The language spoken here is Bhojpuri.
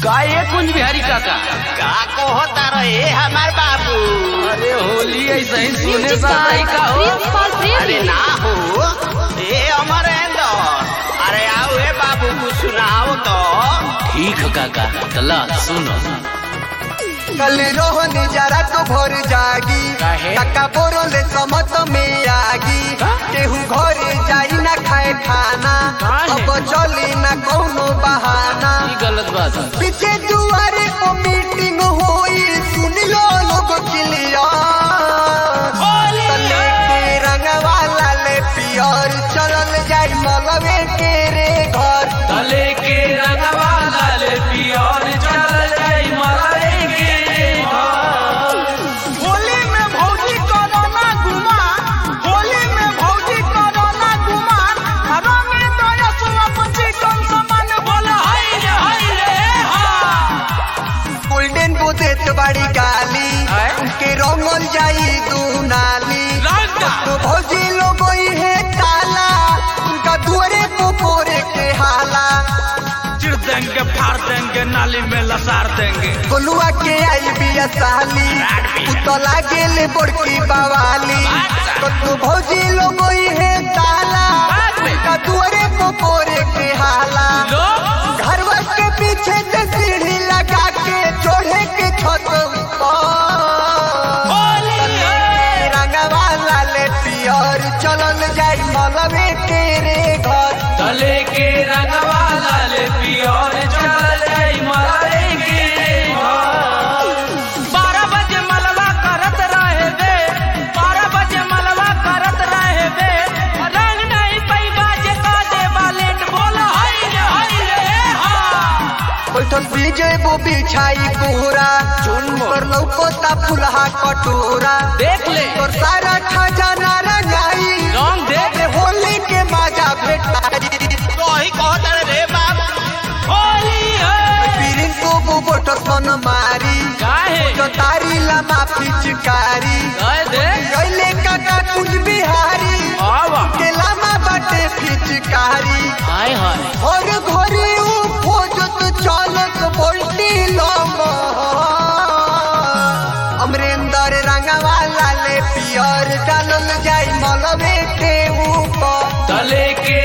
काहे कुंज बिहारी काका का कहता रहे हमार बाबू? अरे होली ऐसा ही सुने साथी का हो। अरे ना हो ए अमरेंद्र, अरे आओ ए बाबू कुछ सुनाओ तो। ठीक है काका, चला सुनो। कल रोहनी जरा तो भोर जागी, काका बोरोले समत में आगी। केहू घरे जाई ना खाए खाना, अब चली ना कौनो बहाना। गलत बात है। पीछे दुआरे को मीटिंग होई, सुन लो लोग क्लियर। तले के रंगवाला ले पियर, चलल जाई मलबे के रे घर। तले के रंगवाला ले पियर, चलल जाई मलबे के रे घर। होली में भौजी कोरोना घुमा, होली में भौजी कोरोना घुमा। रंगे दया सुना पंची कम समान बोला हाय रे हा। गोल्डन को देत बड़ी गाली, उनके रंगल जाई दूनाली। तो भौजी लोग है ताला, उनका दुआरे को पोरे के हाला। चिर देंगे फाड़ देंगे, नाली में लसार देंगे। गोलुआ के आई बिया साली, उतला गेले बड़की बवाली। तो भौजी लोग है ताला, उनका दुआरे को पोरे के हाला। घरवा के पीछे से सीढ़ी लगा के चढ़े के छत रंगवाला ले पियर, चलल जाई मलबे के रे घर। तले के रंगवाला ले पियर, चलल जाई मलबे के रे घर। 12 बजे मलबा करत रहे बे, 12 बजे मलबा करत रहे बे। रंग नहीं पई बाजे का दे बालेट बोला हाय रे हा। बैठल बीजे वो बिछाई कोहरा, चुन पर लौकोता फुलहा कटोरा। देख ले और सारा खजाना रंगाई, रंग देख। होली के मजा भेटाई। तो ही कहता रे बाबू होली है। पीरिन को वो बोटल मन मारी, काहे जो तारी लमा पिचकारी। काहे देख गईले काका कुछ बिहारी, आवा के लमा बाटे पिचकारी। हाय हाय और घरे ऊ खोजत चालत बोलती लम्बा। अमरेंद्र रंगवाला ले पियर, डालल जाई मलबे के ऊपर। तले के